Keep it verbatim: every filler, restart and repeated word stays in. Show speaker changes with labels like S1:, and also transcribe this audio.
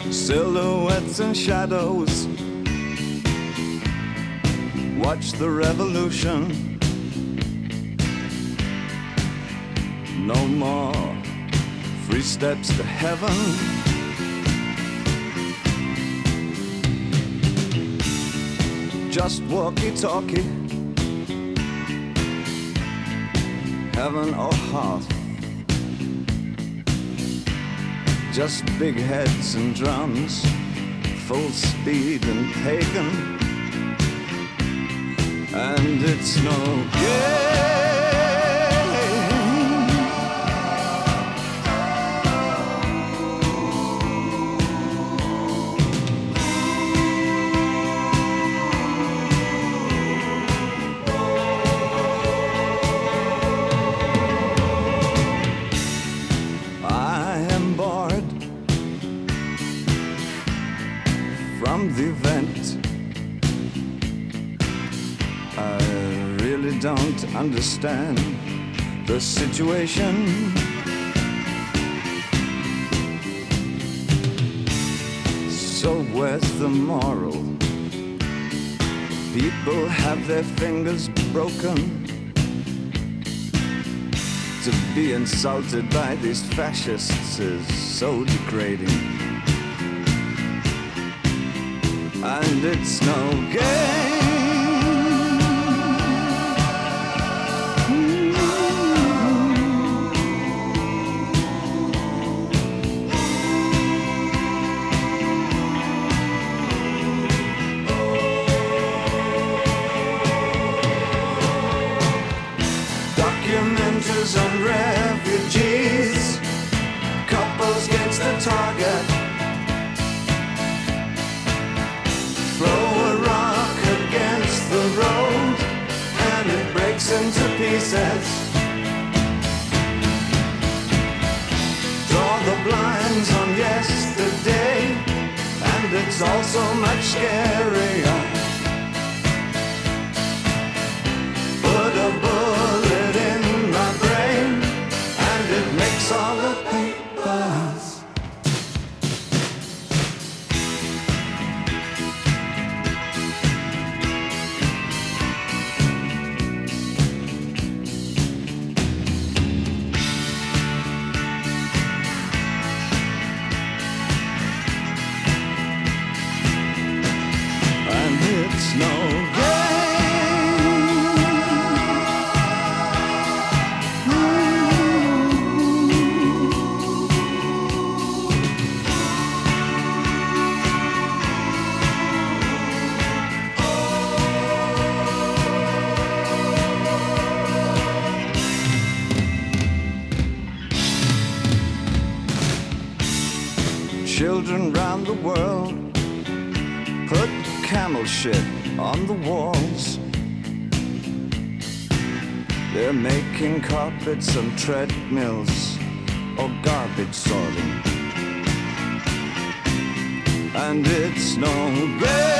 S1: silhouettes and shadows. Watch the revolution. No more free steps to heaven. Just walkie-talkie, heaven or hearth. Just big heads and drums, full speed and pagan. And it's no game. From the event, I really don't understand the situation. So where's the moral? People have their fingers broken. To be insulted by these fascists is so degrading. And it's no game. Documenters on refugees, couples against the target. Throw a rock against the road and it breaks into pieces. Draw the blinds on yesterday and it's all so much scarier. Put a bullet in my brain and it makes all the papers. It's no Children round the world put camel shit on the walls. They're making carpets and treadmills or garbage sorting. And it's no good.